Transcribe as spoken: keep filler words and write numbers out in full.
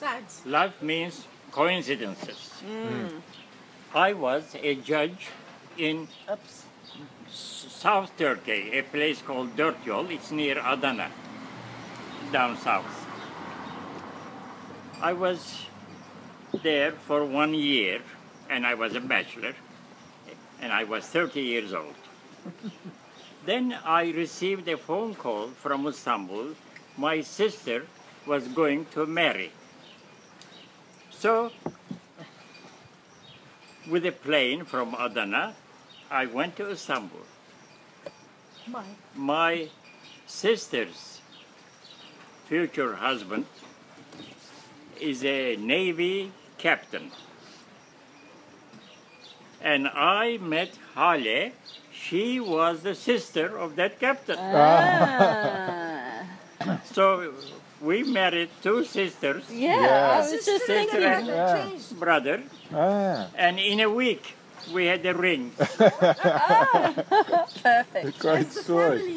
Besides. Life means coincidences. Mm. I was a judge in Oops. South Turkey, a place called Dörtyol. It's near Adana, down south. I was there for one year, and I was a bachelor, and I was thirty years old. Then I received a phone call from Istanbul. My sister was going to marry. So, with a plane from Adana, I went to Istanbul. My. My sister's future husband is a Navy captain. And I met Hale. She was the sister of that captain. Ah. So we married two sisters, Yeah, Yeah. I was just Sister thinking. and Yeah. brother, Ah, and in a week we had a ring. Perfect. great story.